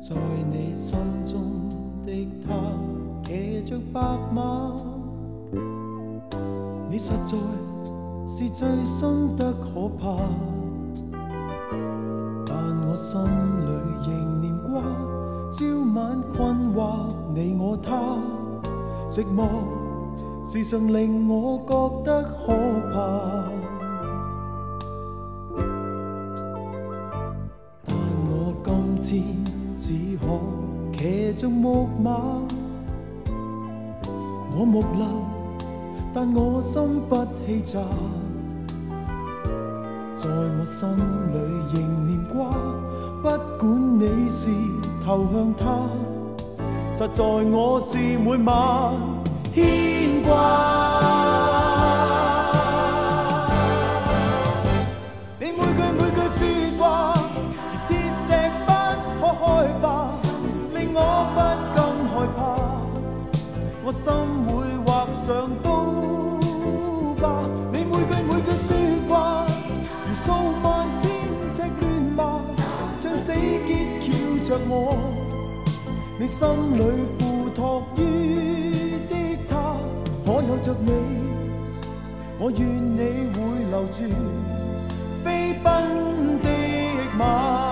在你心中的他騎着白马，你实在是最深得可怕，但我心里仍念挂，朝晚困惑你我他，寂寞时常令我觉得可怕。但我今天只可骑着木马，我木讷，但我心不欺诈，在我心里仍念挂，不管你是投向他，实在我是每晚牵挂。你每句说話如鐵石不可開化，令我不禁害怕，我心會畫上刀疤。你每句說話如數萬千隻亂麻，像死結翹着我，你心裏付託於的他，可有着你，我願你會留住飛奔的馬。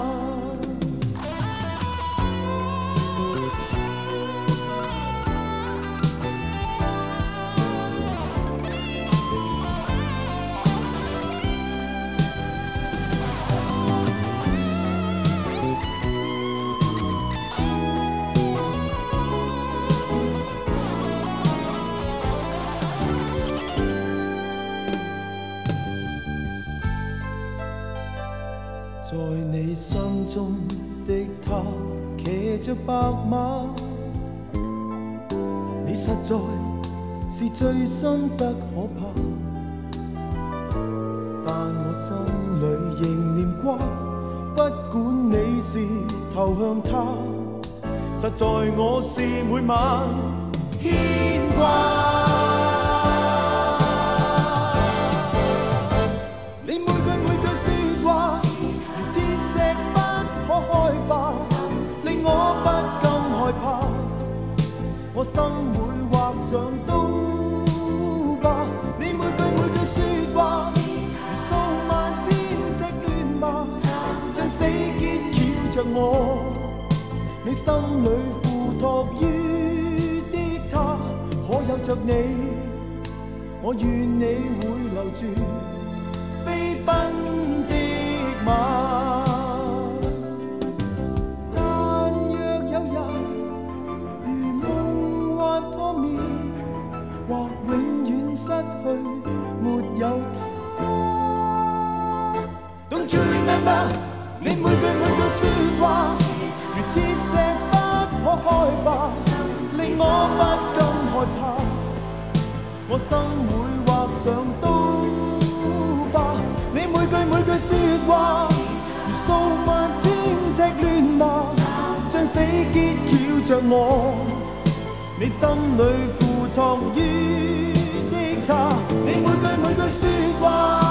在你心中的他騎着白馬，你實在是最深得可怕，但我心裏仍念掛，不管你是投向他，實在我是每晚牽掛。我不禁害怕，我心會畫上刀疤。你每句說話如數萬千隻亂麻，像死結翹着我，你心裏付託於的他，可有着你，我願你會留住飛奔的馬。或永遠失去，沒有他。Don't you remember？ 你每句說話如鐵石不可開化，令我不禁害怕，我心會畫上刀疤。你每句說話如數萬千隻亂麻，像死結翹着我，你心裏付託於的他，你每句說話